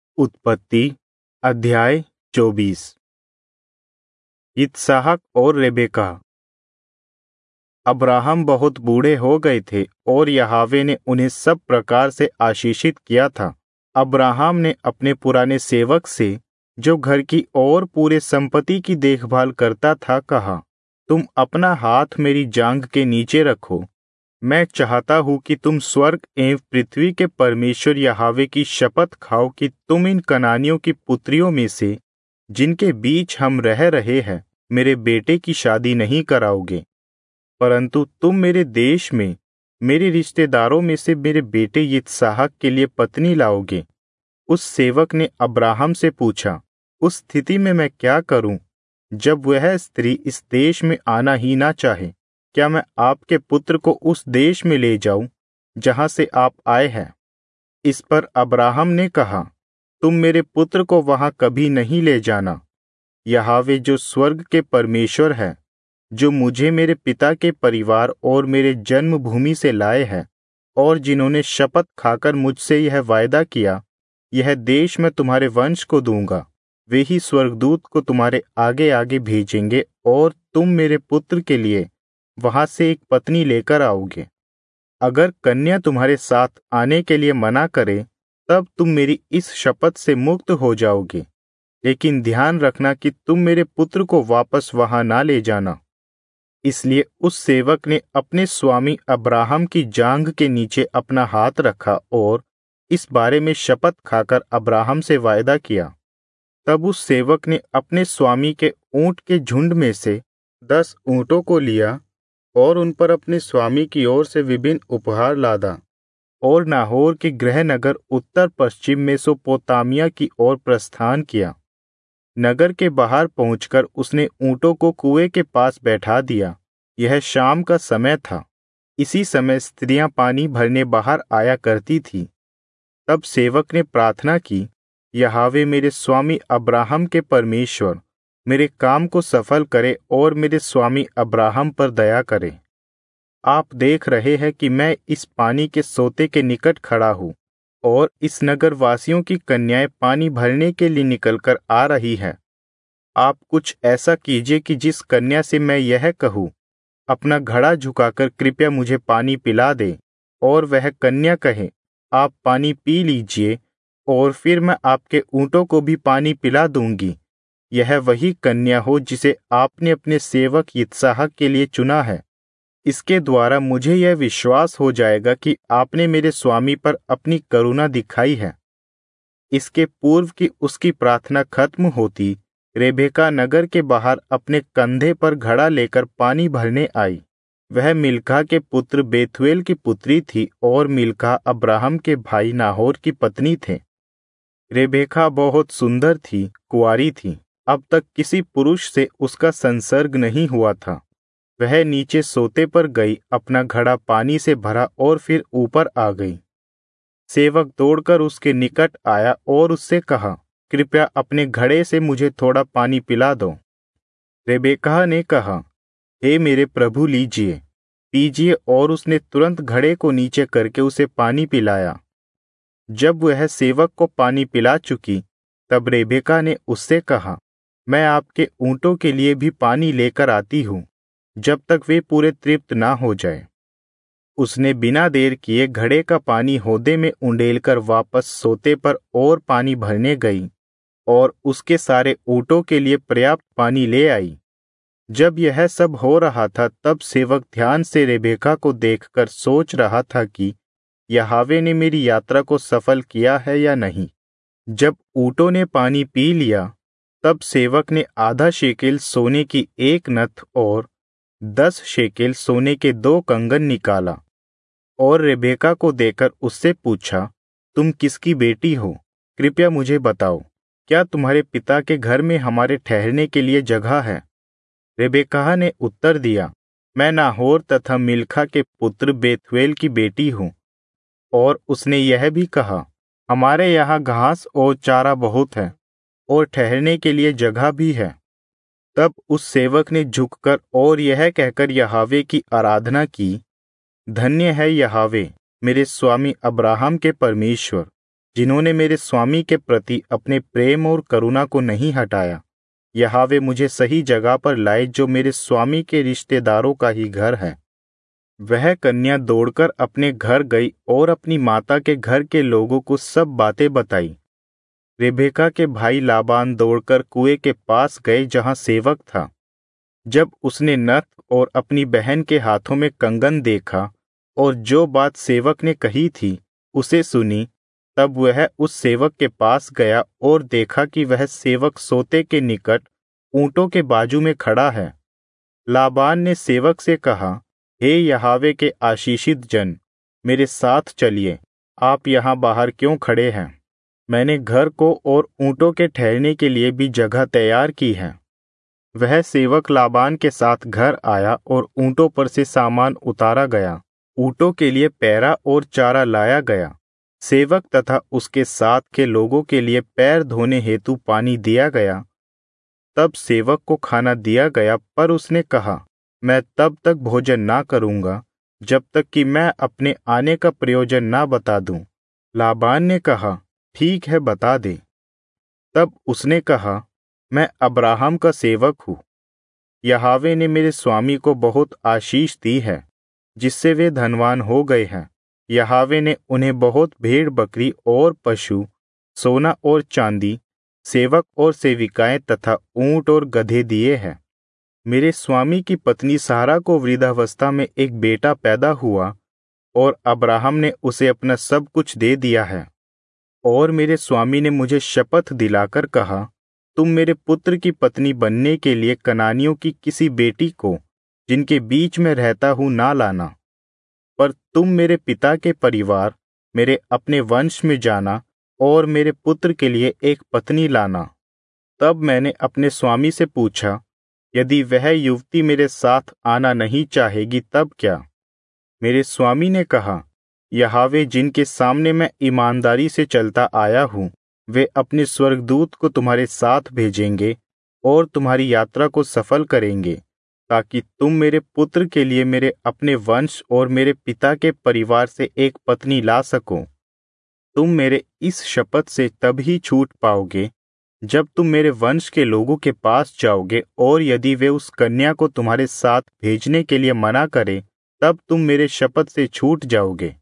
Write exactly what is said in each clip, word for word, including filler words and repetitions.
उत्पत्ति अध्याय चौबीस। इसहाक और रेबेका। अब्राहम बहुत बूढ़े हो गए थे और यहोवा ने उन्हें सब प्रकार से आशीषित किया था। अब्राहम ने अपने पुराने सेवक से, जो घर की और पूरे संपत्ति की देखभाल करता था, कहा, तुम अपना हाथ मेरी जांघ के नीचे रखो। मैं चाहता हूं कि तुम स्वर्ग एवं पृथ्वी के परमेश्वर यहोवा की शपथ खाओ कि तुम इन कनानियों की पुत्रियों में से, जिनके बीच हम रह रहे हैं, मेरे बेटे की शादी नहीं कराओगे, परंतु तुम मेरे देश में मेरे रिश्तेदारों में से मेरे बेटे इसहाक के लिए पत्नी लाओगे। उस सेवक ने अब्राहम से पूछा, उस स्थिति में मैं क्या करूं, जब वह स्त्री इस देश में आना ही ना चाहे? क्या मैं आपके पुत्र को उस देश में ले जाऊं जहां से आप आए हैं? इस पर अब्राहम ने कहा, तुम मेरे पुत्र को वहां कभी नहीं ले जाना। यहोवा जो स्वर्ग के परमेश्वर है, जो मुझे मेरे पिता के परिवार और मेरे जन्मभूमि से लाए हैं, और जिन्होंने शपथ खाकर मुझसे यह वायदा किया, यह देश मैं तुम्हारे वंश को दूंगा, वे ही स्वर्गदूत को तुम्हारे आगे आगे भेजेंगे और तुम मेरे पुत्र के लिए वहां से एक पत्नी लेकर आओगे। अगर कन्या तुम्हारे साथ आने के लिए मना करे, तब तुम मेरी इस शपथ से मुक्त हो जाओगे, लेकिन ध्यान रखना कि तुम मेरे पुत्र को वापस वहां ना ले जाना। इसलिए उस सेवक ने अपने स्वामी अब्राहम की जांघ के नीचे अपना हाथ रखा और इस बारे में शपथ खाकर अब्राहम से वायदा किया। तब उस सेवक ने अपने स्वामी के ऊंट के झुंड में से दस ऊंटों को लिया और उन पर अपने स्वामी की ओर से विभिन्न उपहार लादा, और नाहोर के गृह नगर उत्तर पश्चिम मेसोपोटामिया की ओर प्रस्थान किया। नगर के बाहर पहुंचकर उसने ऊंटों को कुएं के पास बैठा दिया। यह शाम का समय था। इसी समय स्त्रियां पानी भरने बाहर आया करती थी। तब सेवक ने प्रार्थना की, यहोवा मेरे स्वामी अब्राहम के परमेश्वर मेरे काम को सफल करे और मेरे स्वामी अब्राहम पर दया करे। आप देख रहे हैं कि मैं इस पानी के सोते के निकट खड़ा हूँ और इस नगर वासियों की कन्याएं पानी भरने के लिए निकलकर आ रही हैं। आप कुछ ऐसा कीजिए कि जिस कन्या से मैं यह कहूँ, अपना घड़ा झुकाकर कृपया मुझे पानी पिला दे, और वह कन्या कहे, आप पानी पी लीजिए और फिर मैं आपके ऊंटों को भी पानी पिला दूंगी। यह वही कन्या हो जिसे आपने अपने सेवक इसहाक के लिए चुना है। इसके द्वारा मुझे यह विश्वास हो जाएगा कि आपने मेरे स्वामी पर अपनी करुणा दिखाई है। इसके पूर्व कि उसकी प्रार्थना खत्म होती, रेबेका नगर के बाहर अपने कंधे पर घड़ा लेकर पानी भरने आई। वह मिल्का के पुत्र बेथुएल की पुत्री थी और मिल्का अब्राहम के भाई नाहोर की पत्नी थे। रेबेका बहुत सुंदर थी, कुंवारी थी। अब तक किसी पुरुष से उसका संसर्ग नहीं हुआ था। वह नीचे सोते पर गई, अपना घड़ा पानी से भरा और फिर ऊपर आ गई। सेवक दौड़कर उसके निकट आया और उससे कहा, कृपया अपने घड़े से मुझे थोड़ा पानी पिला दो। रेबेका ने कहा, हे मेरे प्रभु, लीजिए, पीजिए, और उसने तुरंत घड़े को नीचे करके उसे पानी पिलाया। जब वह सेवक को पानी पिला चुकी, तब रेबेका ने उससे कहा, मैं आपके ऊंटों के लिए भी पानी लेकर आती हूँ, जब तक वे पूरे तृप्त ना हो जाए। उसने बिना देर किए घड़े का पानी होदे में उंडेलकर वापस सोते पर और पानी भरने गई और उसके सारे ऊंटों के लिए पर्याप्त पानी ले आई। जब यह सब हो रहा था, तब सेवक ध्यान से रेबेका को देखकर सोच रहा था कि यहोवा ने मेरी यात्रा को सफल किया है या नहीं। जब ऊंटों ने पानी पी लिया, तब सेवक ने आधा शेकेल सोने की एक नथ और दस शेकेल सोने के दो कंगन निकाला और रेबेका को देकर उससे पूछा, तुम किसकी बेटी हो? कृपया मुझे बताओ, क्या तुम्हारे पिता के घर में हमारे ठहरने के लिए जगह है? रेबेका ने उत्तर दिया, मैं नाहोर तथा मिल्का के पुत्र बेथुएल की बेटी हूँ। और उसने यह भी कहा, हमारे यहाँ घास और चारा बहुत है और ठहरने के लिए जगह भी है। तब उस सेवक ने झुककर और यह कहकर यहोवा की आराधना की, धन्य है यहोवा मेरे स्वामी अब्राहम के परमेश्वर, जिन्होंने मेरे स्वामी के प्रति अपने प्रेम और करुणा को नहीं हटाया। यहोवा मुझे सही जगह पर लाए, जो मेरे स्वामी के रिश्तेदारों का ही घर है। वह कन्या दौड़कर अपने घर गई और अपनी माता के घर के लोगों को सब बातें बताई। रेबेका के भाई लाबान दौड़कर कुएं के पास गए जहां सेवक था। जब उसने नथ और अपनी बहन के हाथों में कंगन देखा और जो बात सेवक ने कही थी उसे सुनी, तब वह उस सेवक के पास गया और देखा कि वह सेवक सोते के निकट ऊंटों के बाजू में खड़ा है। लाबान ने सेवक से कहा, हे यहोवा के आशीषित जन, मेरे साथ चलिए। आप यहाँ बाहर क्यों खड़े हैं? मैंने घर को और ऊंटों के ठहरने के लिए भी जगह तैयार की है। वह सेवक लाबान के साथ घर आया और ऊंटों पर से सामान उतारा गया। ऊंटों के लिए पैरा और चारा लाया गया। सेवक तथा उसके साथ के लोगों के लिए पैर धोने हेतु पानी दिया गया। तब सेवक को खाना दिया गया, पर उसने कहा, मैं तब तक भोजन ना करूंगा जब तक कि मैं अपने आने का प्रयोजन ना बता दूं। लाबान ने कहा, ठीक है, बता दे। तब उसने कहा, मैं अब्राहम का सेवक हूँ। यहोवा ने मेरे स्वामी को बहुत आशीष दी है, जिससे वे धनवान हो गए हैं। यहोवा ने उन्हें बहुत भेड़ बकरी और पशु, सोना और चांदी, सेवक और सेविकाएं तथा ऊंट और गधे दिए हैं। मेरे स्वामी की पत्नी सारा को वृद्धावस्था में एक बेटा पैदा हुआ और अब्राहम ने उसे अपना सब कुछ दे दिया है। और मेरे स्वामी ने मुझे शपथ दिलाकर कहा, तुम मेरे पुत्र की पत्नी बनने के लिए कनानियों की किसी बेटी को, जिनके बीच में रहता हूं, ना लाना, पर तुम मेरे पिता के परिवार, मेरे अपने वंश में जाना और मेरे पुत्र के लिए एक पत्नी लाना। तब मैंने अपने स्वामी से पूछा, यदि वह युवती मेरे साथ आना नहीं चाहेगी तब क्या? मेरे स्वामी ने कहा, यहोवा जिनके सामने मैं ईमानदारी से चलता आया हूं, वे अपने स्वर्गदूत को तुम्हारे साथ भेजेंगे और तुम्हारी यात्रा को सफल करेंगे, ताकि तुम मेरे पुत्र के लिए मेरे अपने वंश और मेरे पिता के परिवार से एक पत्नी ला सको। तुम मेरे इस शपथ से तब ही छूट पाओगे जब तुम मेरे वंश के लोगों के पास जाओगे, और यदि वे उस कन्या को तुम्हारे साथ भेजने के लिए मना करें, तब तुम मेरे शपथ से छूट जाओगे।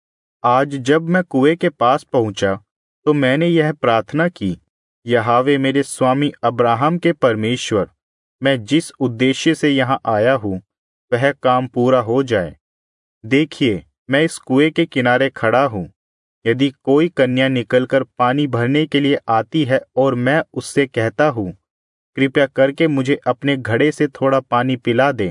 आज जब मैं कुएं के पास पहुंचा तो मैंने यह प्रार्थना की, यहोवा मेरे स्वामी अब्राहम के परमेश्वर, मैं जिस उद्देश्य से यहाँ आया हूँ वह काम पूरा हो जाए। देखिए, मैं इस कुएं के किनारे खड़ा हूँ। यदि कोई कन्या निकलकर पानी भरने के लिए आती है और मैं उससे कहता हूँ, कृपया करके मुझे अपने घड़े से थोड़ा पानी पिला दें,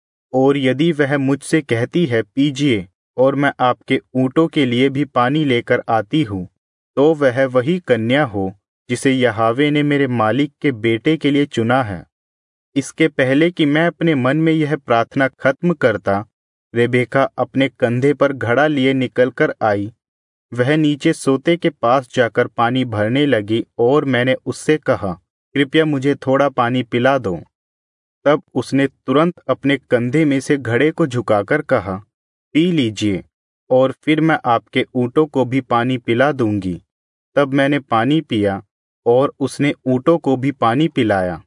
और यदि वह मुझसे कहती है, पीजिए, और मैं आपके ऊँटों के लिए भी पानी लेकर आती हूँ, तो वह वही कन्या हो जिसे यहोवा ने मेरे मालिक के बेटे के लिए चुना है। इसके पहले कि मैं अपने मन में यह प्रार्थना खत्म करता, रेबेका अपने कंधे पर घड़ा लिए निकलकर आई। वह नीचे सोते के पास जाकर पानी भरने लगी और मैंने उससे कहा, कृपया मुझे थोड़ा पानी पिला दो। तब उसने तुरंत अपने कंधे में से घड़े को झुकाकर कहा, पी लीजिए, और फिर मैं आपके ऊँटों को भी पानी पिला दूंगी। तब मैंने पानी पिया और उसने ऊँटों को भी पानी पिलाया।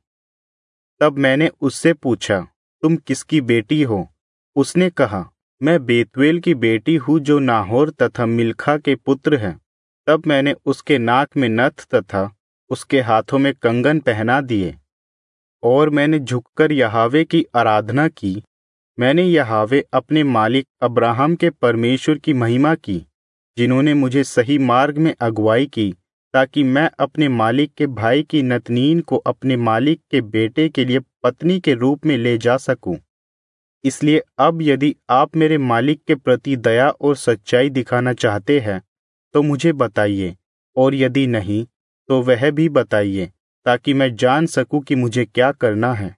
तब मैंने उससे पूछा, तुम किसकी बेटी हो? उसने कहा, मैं बेतुएल की बेटी हूँ जो नाहोर तथा मिल्का के पुत्र हैं। तब मैंने उसके नाक में नथ तथा उसके हाथों में कंगन पहना दिए, और मैंने झुककर यहोवा की आराधना की। मैंने यहोवा अपने मालिक अब्राहम के परमेश्वर की महिमा की, जिन्होंने मुझे सही मार्ग में अगुवाई की, ताकि मैं अपने मालिक के भाई की नतनीन को अपने मालिक के बेटे के लिए पत्नी के रूप में ले जा सकूं। इसलिए अब यदि आप मेरे मालिक के प्रति दया और सच्चाई दिखाना चाहते हैं तो मुझे बताइए, और यदि नहीं तो वह भी बताइए, ताकि मैं जान सकूं कि मुझे क्या करना है।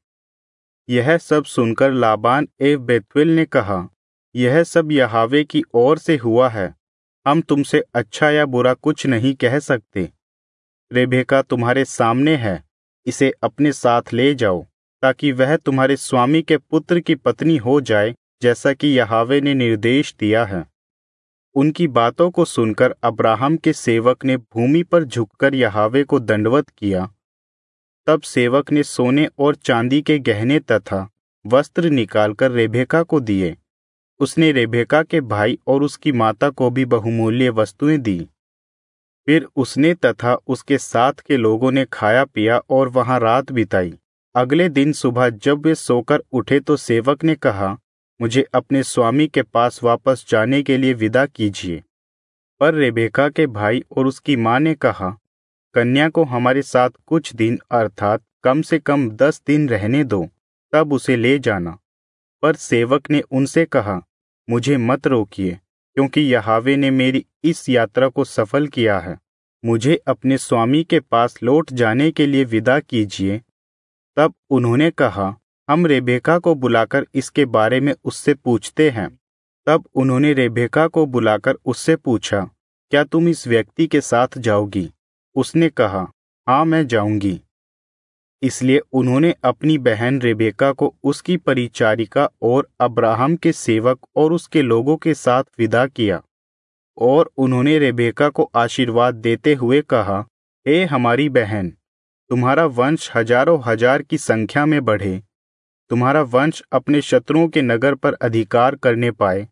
यह सब सुनकर लाबान एवं बेतुएल ने कहा, यह सब यहोवा की ओर से हुआ है, हम तुमसे अच्छा या बुरा कुछ नहीं कह सकते। रेबेका तुम्हारे सामने है, इसे अपने साथ ले जाओ, ताकि वह तुम्हारे स्वामी के पुत्र की पत्नी हो जाए, जैसा कि यहोवा ने निर्देश दिया है। उनकी बातों को सुनकर अब्राहम के सेवक ने भूमि पर झुककर यहोवा को दंडवत किया। तब सेवक ने सोने और चांदी के गहने तथा वस्त्र निकालकर रेबेका को दिए। उसने रेबेका के भाई और उसकी माता को भी बहुमूल्य वस्तुएं दी। फिर उसने तथा उसके साथ के लोगों ने खाया पिया और वहां रात बिताई। अगले दिन सुबह जब वे सोकर उठे तो सेवक ने कहा, मुझे अपने स्वामी के पास वापस जाने के लिए विदा कीजिए। पर रेबेका के भाई और उसकी मां ने कहा, कन्या को हमारे साथ कुछ दिन अर्थात कम से कम दस दिन रहने दो, तब उसे ले जाना। पर सेवक ने उनसे कहा, मुझे मत रोकिए, क्योंकि यहोवा ने मेरी इस यात्रा को सफल किया है। मुझे अपने स्वामी के पास लौट जाने के लिए विदा कीजिए। तब उन्होंने कहा, हम रेबेका को बुलाकर इसके बारे में उससे पूछते हैं। तब उन्होंने रेबेका को बुलाकर उससे पूछा, क्या तुम इस व्यक्ति के साथ जाओगी? उसने कहा, हाँ, मैं जाऊंगी। इसलिए उन्होंने अपनी बहन रेबेका को उसकी परिचारिका और अब्राहम के सेवक और उसके लोगों के साथ विदा किया। और उन्होंने रेबेका को आशीर्वाद देते हुए कहा, हे हमारी बहन, तुम्हारा वंश हजारों हजार की संख्या में बढ़े, तुम्हारा वंश अपने शत्रुओं के नगर पर अधिकार करने पाए।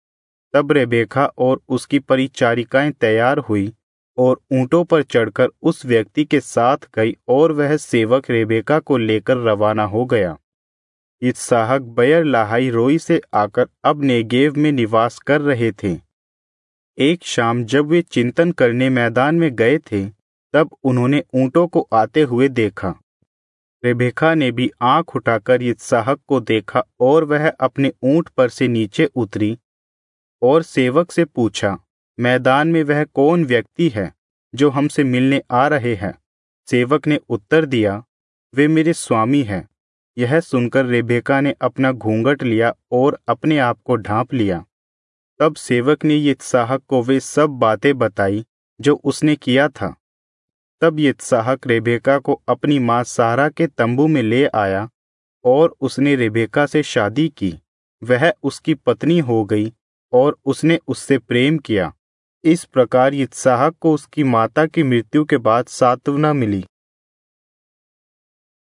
तब रेबेका और उसकी परिचारिकाएं तैयार हुई और ऊंटों पर चढ़कर उस व्यक्ति के साथ गई और वह सेवक रेबेका को लेकर रवाना हो गया। इसहाक बेयर लाहाई रोई से आकर अब नेगेव में निवास कर रहे थे। एक शाम जब वे चिंतन करने मैदान में गए थे, तब उन्होंने ऊंटों को आते हुए देखा। रेबेका ने भी आंख उठाकर इसहाक को देखा और वह अपने ऊंट पर से नीचे उतरी और सेवक से पूछा, मैदान में वह कौन व्यक्ति है जो हमसे मिलने आ रहे हैं? सेवक ने उत्तर दिया, वे मेरे स्वामी हैं। यह सुनकर रेबेका ने अपना घूंघट लिया और अपने आप को ढांप लिया। तब सेवक ने इसहाक को वे सब बातें बताई जो उसने किया था। तब इसहाक रेबेका को अपनी मां सारा के तंबू में ले आया और उसने रेबेका से शादी की। वह उसकी पत्नी हो गई और उसने उससे प्रेम किया। इस प्रकार इसहाक को उसकी माता की मृत्यु के बाद सांत्वना मिली।